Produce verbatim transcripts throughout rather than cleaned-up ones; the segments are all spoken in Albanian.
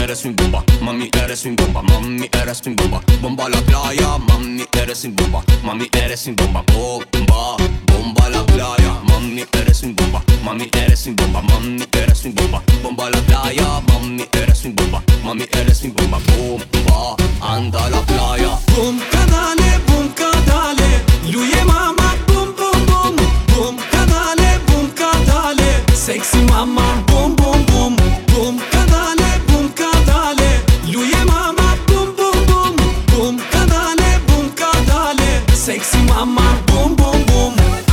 eres mi bomba, mami eres mi bomba, mami eres mi bomba. Bomba a la playa, mami eres mi bomba, mami eres mi bomba, bomba, bomba a la playa, mami eres mi bomba, mami eres mi bomba, mami eres mi bomba. Bomba a la playa, mami eres mi bomba, mami eres mi bomba, bomba, anda a la playa. Bum kadale, bum kadale, luje mama, bum bum bum. Bum kadale, bum kadale, sexy mama, bum bum bum. Bum kadale, bum kadale, luje mama, bum bum bum. Bum kadale, bum kadale, sexy mama, bum bum bum.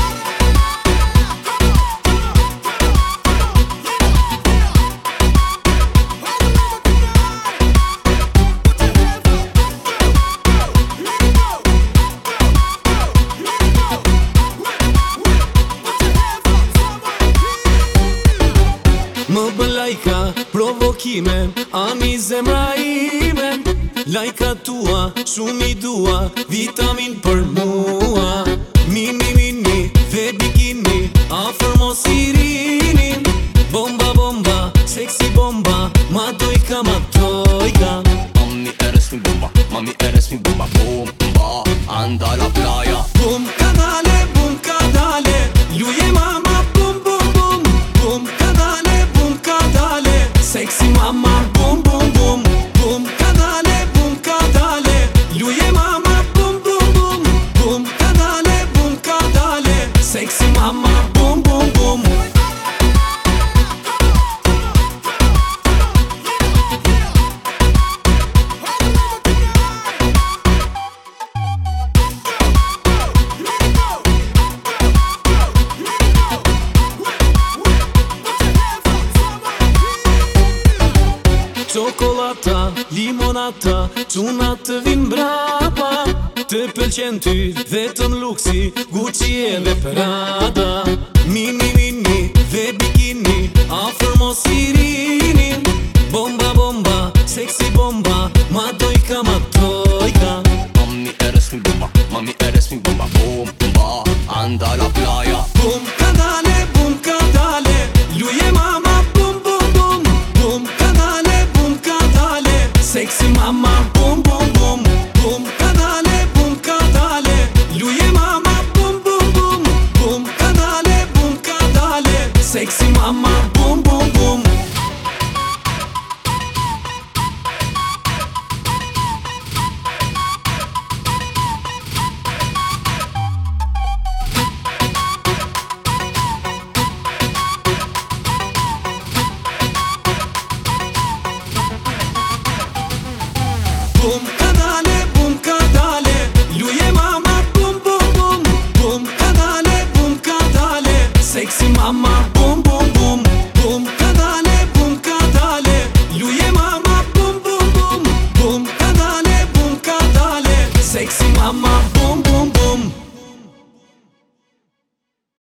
Më bën lajka, provokime, ani zemra ime. Lajka tua, shumë i dua, vitamin për mua. Mini, mini, dhe bikini, afer mos i rini. Bomba, bomba, sexy bomba, ma dojka, ma dojka. Mami eres mi bomba, mami eres mi bomba, bomba, anda a la playa. Bum kadale, bum kadale, luje mama, bum bum bum. Bum kadale, bum kadale, sexy mama, bum bum bum. Bum kadale, bum kadale, luje mama, bum bum bum. Bum kadale, bum kadale, sexy mama, bum bum bum. Çokolata, limonata, quna të vin brapa. Të pëlqen ty, vetëm luksi, Gucci edhe Prada. Mini, mini, dhe bikini, afer mos i rini. Bomba, bomba, sexy bomba, ma dojka, ma dojka. Mami eres mi bomba, mami eres mi bomba, bomba, anda a la playa. Bum kadale, bum kadale, luje mama, bum bum bum. Bum kadale, bum kadale, sexy mama, bum bum bum. Bum kadale, bum kadale, luje mama, bum bum bum. Bum kadale, bum kadale, sexy mama, bum bum bum. Bum kadale, bum kadale, luje mama, bum bum bum. Bum kadale, bum kadale, sexy mama, bum bum bum. Bum kadale, bum kadale, luje mama, bum bum bum. Bum kadale, bum kadale, sexy mama.